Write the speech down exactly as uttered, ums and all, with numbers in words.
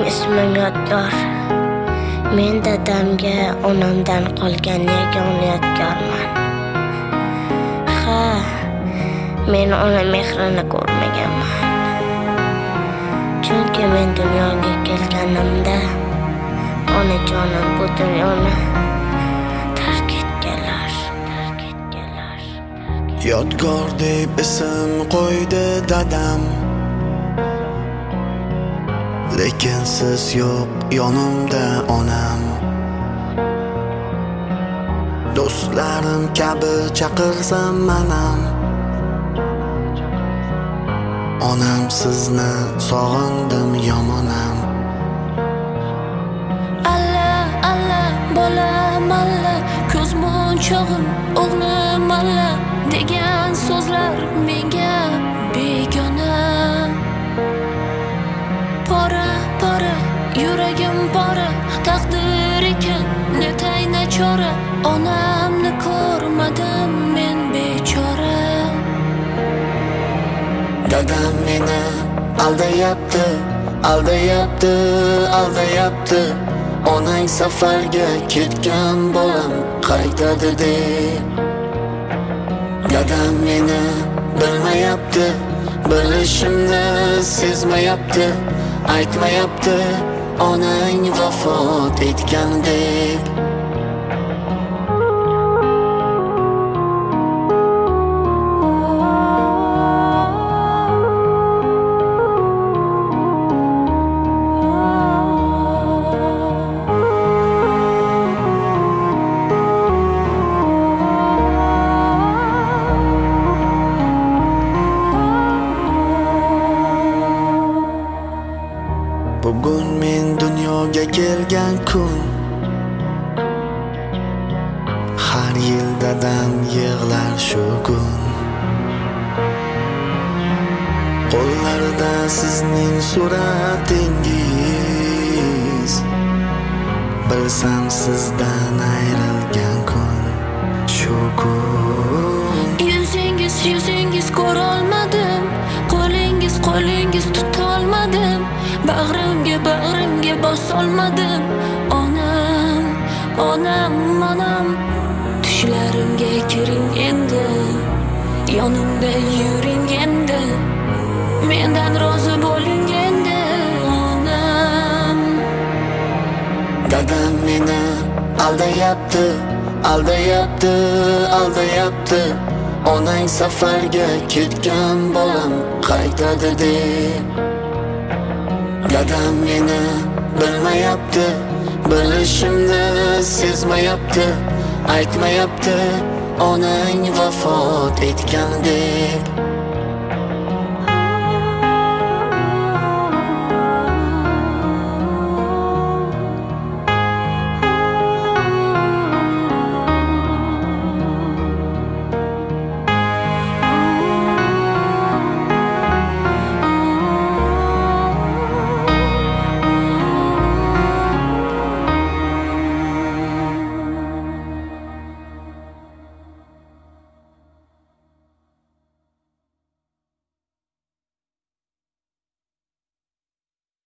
ismim Yodgor. Men dadamga onamdan qolgan yagona yodgorman. Ha, men ona mehrini ko'rmaganman. Chunki men dunyoga kelganimda onajonim bu dunyoni tark etganlar, tark etganlar. Yodgor deb ism qo'ydi dadam, lekin siz yo'q yonimda onam. Do'stlarim kabi chaqirsam manam, onam sizni sog'indim yomonam. Alla alla bolam alla, ko'z monchog'im o'g'lim alla degan so'zlar menga begona. Pora pora yuragim pora, taqdir ekan netay nachora. Onamni ko'rmadim men bechora. Dadam meni aldayapti, aldayapti, aldayapti. Onang safarga ketgan bolam qaytadi deb. Dadam meni bilmayapti, bilishimni sezmayapti. Aytmayapti onang vafot etgan deb. Bugun men dunyoga kelgan kun, har yil dadam yig'lar shu kun. Qo'llarida sizning suratingiz, bilsam sizdan ayrilgan kun shu kun. Yuzingiz yuzingiz ko'rolmadim, qo'lingiz qo'lingiz tutolmadim. Bag'rimga bag'rimga bosolmadim. Onam, onam, onam, tushlarimga kiring endi, yonimda yuring endi, mendan rozi bo'ling endi. Onam. Dadam meni aldayapti, aldayapti, aldayapti. Onang safarga ketgan bolam qaytadi deb. Dadam meni bilmayapti, bilishimni sezmayapti. Aytmayapti onang vafot etgan deb.